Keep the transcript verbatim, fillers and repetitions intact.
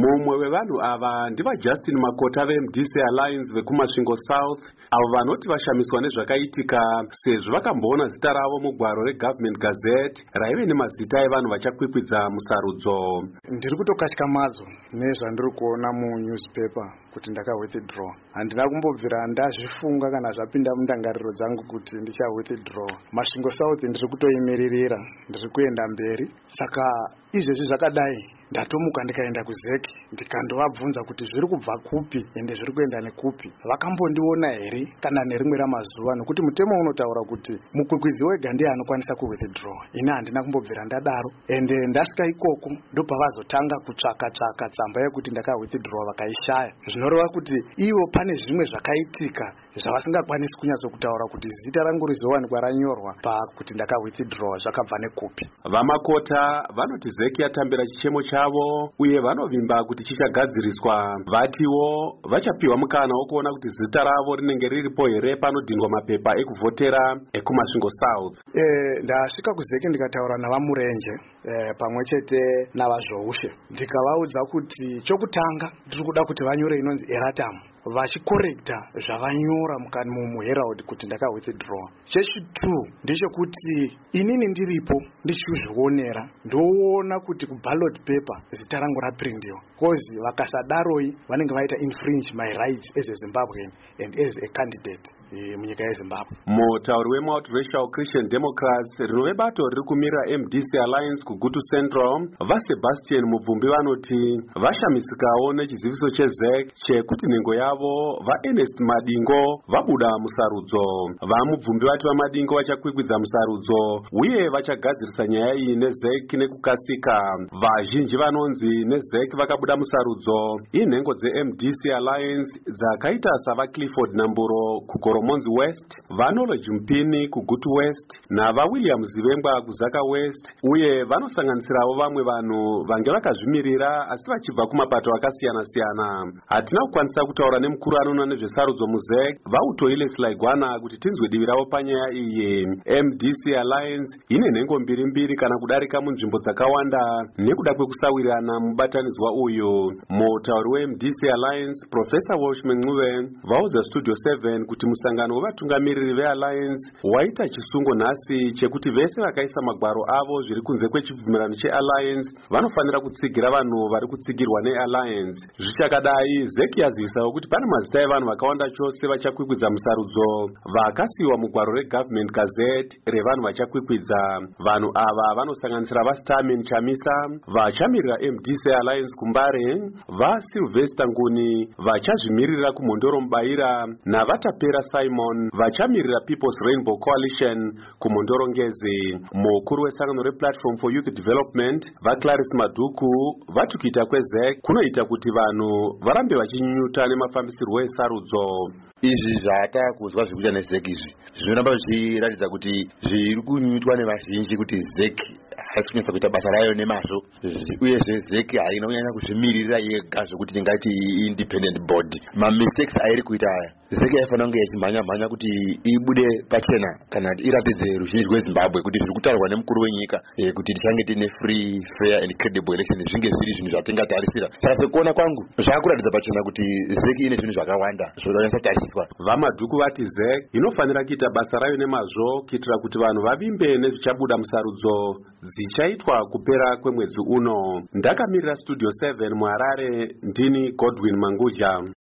Mumwe wevanhu ava ndiva Justin Makota veM D C Alliance vekumasvingo South, avo vanoti vashamiswa nezvakaitika sezvo vakamboona zita ravo mugwaro reGovernment Gazette raive nemazita evanhu vachakwikwidza musarudzo. Ndiri kutokatya madzo nezvandiri kuona munewspaper kuti ndaka withdraw. Handina kumbobvira ndazvifunga kana zvapinda mundangariro dzangu kuti ndicha withdraw. Masvingo South ndiri kutoimiririra, ndiri kuenda mberi. Saka izvezvi zvakadai ndatomuka ndikaenda kuZEC ndikandovabvunza kuti zviri kubva kupi ende zviri kuenda nekupi. Vakambondiona here kana nerimwe ramazuva, nokuti mutemo unotaura kuti mukwikwidzi wega ndiye anokwanisa kuwithdraw. Ina handina kumbobvira ndadaro, ende ndasvika ikoko ndopavazotanga kutsvaka tsvaka tsamba yekuti ndaka withdraw vakaishaya. Zvinoreva kuti ivo pane zvimwe zvakaitika zvavasingakwanisi kunyatsokutaura kuti zita rangu rizowanikwa ranyorwa pakuti ndaka withdraw zvakabva nekupi. Vamakota vanoti ZEC yatambira chichemo chavo uye vanovimba kuti chichagadziriswa. Vatiwo vachapiwa mukana wokuona kuti zita ravo rinenge riripo here panodhindwa mapepa ekuvhotera ekumasvingo South. Eh, ndasvika kuZEC ndikataura navamurenje eh, pamwe chete navazvoushe ndikavaudza kuti chokutanga ndiri kuda kuti vanyore inonzi erratum vachikorekta zvavanyora mukani muHerald kuti ndaka withdraw. Chechitatu ndechekuti inini ndiripo ndichizvionera ndoona kuti kuballot paper zita rangu raprintiwa, cause vakasadaroi vanenge vaita infringe my rights as a Zimbabwean and as a candidate munyika yeZimbabwe. Mutauri weMultiracial Christian Democrats rinove bato riri kumirira M D C Alliance kuGutu Central, vaSebastian Mubvumbi vanoti vashamisikawo nechiziviso cheZEC chekuti nhengo yavo vaErnest Madingo vabuda musarudzo. VaMubvumbi vati vaMadingo vachakwikwidza musarudzo uye vachagadzirisa nyaya iyi neZEC nekukasika. Vazhinji vanonzi neZEC vakabuda musarudzo inhengo dzeM D C Alliance dzakaita savaClifford Namburo kuGoromonzi West, vaKnowledge Mpini kuGutu West navaWilliam Zivengwa kuZaka West, uye vanosanganisirawo vamwe vanhu vange vakazvimirira asi vachibva kumapato akasiyana siyana. Hatina kukwanisa kutaura nemukuru anoona nezvesarudzo muZEC vaUtoile Selaigwana kuti tinzwe divi ravo panyaya iyi. M D C Alliance ine nhengo mbiri mbiri kana kudarika munzvimbo dzakawanda nekuda kwekusawirirana mubatanidzwa uyu. Mutauri weM D C Alliance Professor Walsh Mncube vaudza Studio seven kuti musangano wevatungamiriri veAlliance waita chisungo nhasi chekuti vese vakaisa magwaro avo zviri kunze kwechibvumirano cheAlliance vanofanira kutsigira vanhu vari kutsigirwa neAlliance. Zvichakadai, ZEC yazivisawo kuti pane mazita evanhu vakawanda chose vachakwikwidza musarudzo vakasiyiwa mugwaro reGovernment Gazette revanhu vachakwikwidza. Vanhu ava vanosanganisira vaStarman Chamisa vachamirira M D C Alliance kuMbare, vaSylvester Nguni vachazvimirira kuMhondoro Mubaira navatapera Simon vachamirira People's Rainbow Coalition kuMhondoro Ngezi. Mukuru wesangano rePlatform for Youth Development vaClarice Madhuku vati kuita kweZEC kunoita kuti vanhu varambe vachinyunyuta nemafambisirwo esarudzo. Izvi zvata kuzwa zvikuita neZEC izvi zvinoramba zvichiratidza kuti zviri kunyunyutwa nevazhinji kuti ZEC haisi kunyasa kuita basa rayo nemazvo, uyezve ZEC haina kunyanya kuzvimirira yega zvokuti tingati independent board. Mamistakes airi kuita aya ZEC yaifanira kunge yachimhanya mhanya kuti ibude pachena kana iratidze ruzhinji rweZimbabwe kuti zviri kutaurwa nemukuru wenyika e, kuti tichange tine free fair and credible election zvinge zviri zvinhu zvatingatarisira. Saka sekuona kwangu zvakuratidza pachena kuti ZEC ine zvinhu zvakawanda zvinonyasa tariswa. VaMadhuku vati ZEC inofanira kuita basa rayo nemazvo kuitira kuti vanhu vavimbe nezvichabuda musarudzo dzichaitwa kupera kwemwedzi uno. Ndakamirira Studio seven muHarare, ndini Godwin Manguja.